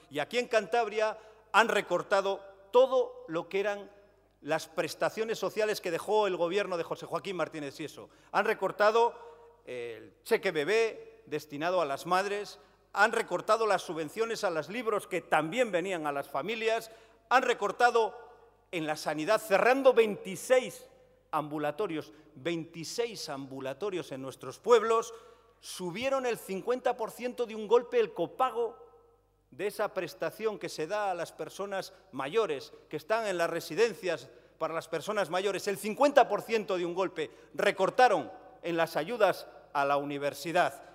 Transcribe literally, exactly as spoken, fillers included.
Y aquí en Cantabria han recortado todo lo que eran las prestaciones sociales que dejó el gobierno de José Joaquín Martínez Sieso. Han recortado el cheque bebé destinado a las madres, han recortado las subvenciones a los libros que también venían a las familias, han recortado en la sanidad, cerrando veintiséis ambulatorios, veintiséis ambulatorios en nuestros pueblos, subieron el cincuenta por ciento de un golpe el copago de esa prestación que se da a las personas mayores, que están en las residencias para las personas mayores, el cincuenta por ciento de un golpe. Recortaron en las ayudas a la universidad.